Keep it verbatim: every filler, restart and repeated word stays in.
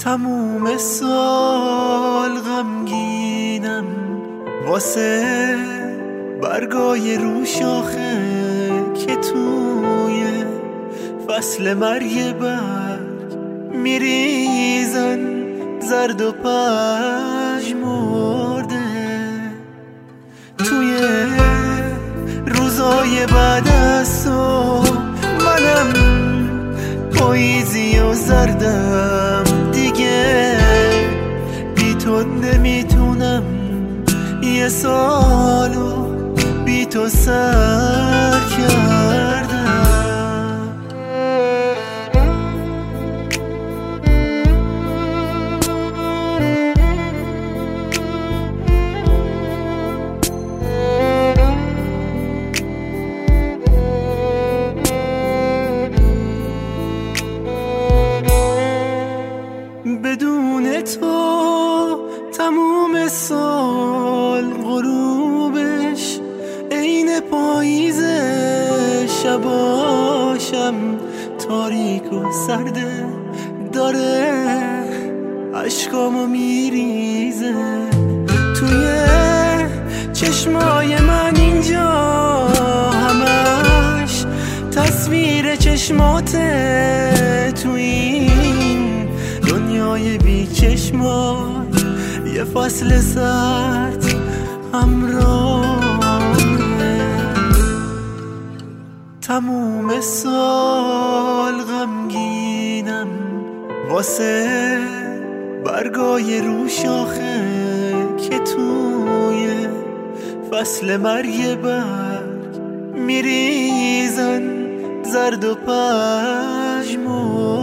تموم سال غمگینم واسه برگای رو شاخه که توی فصل مرگ برگ میریزن زرد و پژمرده. توی روزای بعد از صبح منم پاییزی و زردم دیگه، بی تو نمیتونم یه سالو بی تو سر کردم. بدون تو تموم سال غروبش عین پاییزه، شباشم تاریک و سرده داره عشقامو میریزه. توی چشمای من اینجا همش تصویر چشماته، توی این دنیای بی چشمات یه فصل سرد همراهه. تموم سال غمگینم واسه برگای رو شاخه که توی فصل مرگ برگ میریزن زرد و پژمرده.